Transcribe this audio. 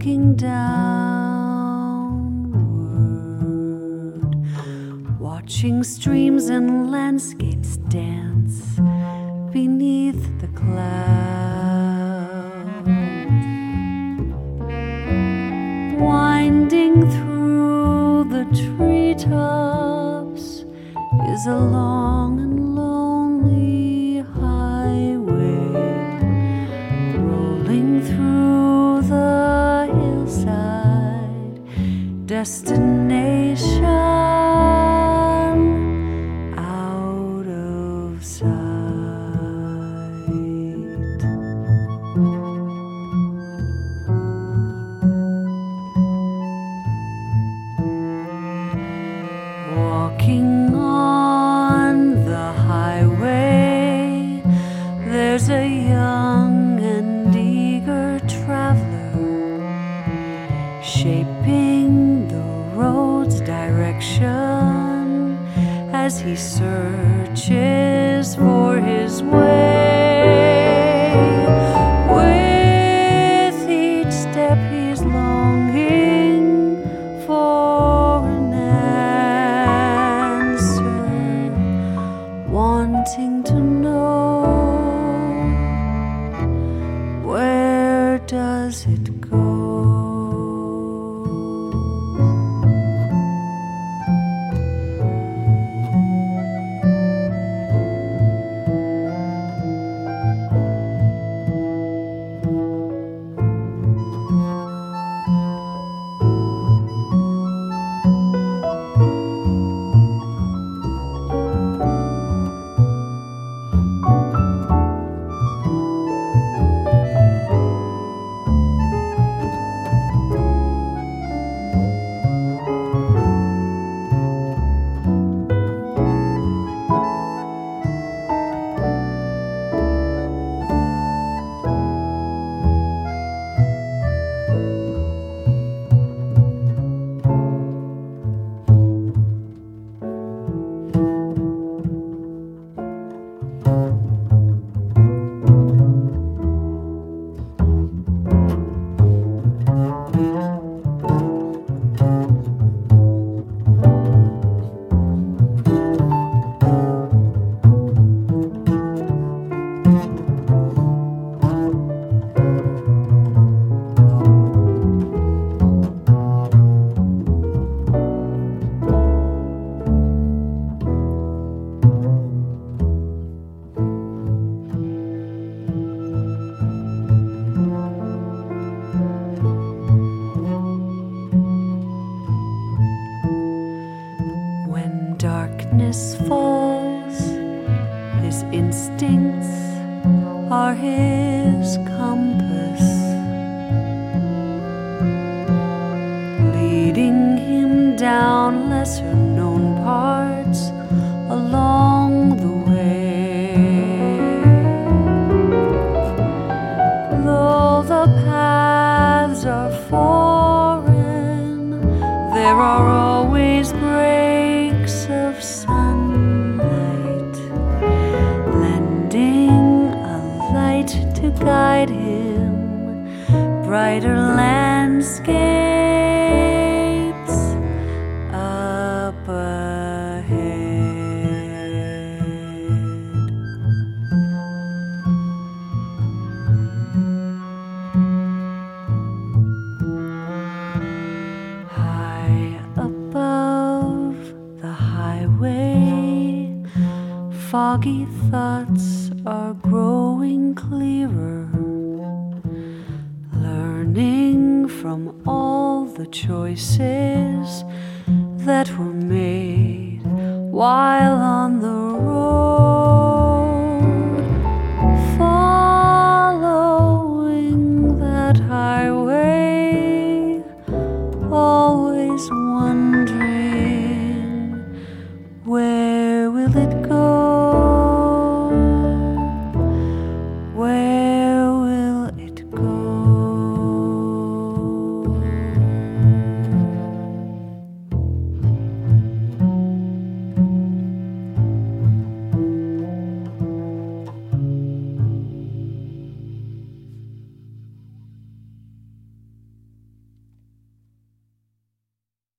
looking downward, watching streams and landscapes dance beneath the clouds, winding through the treetops is a long and lonely highway, rolling through the hillside, destination out of sight. Walking on the highway, there's a young and eager traveler, shaping the road's direction as he searches for his way. With each step he's longing for an answer, wanting to know, where does it go? Darkness falls, his instincts are his compass, leading him down lesser known parts along the way. Though the paths are foreign, there are always breaks of sunlight, lending a light to guide him, brighter landscapes up ahead. High above the highway, foggy thoughts are growing clearer, learning from all the choices that were made while on the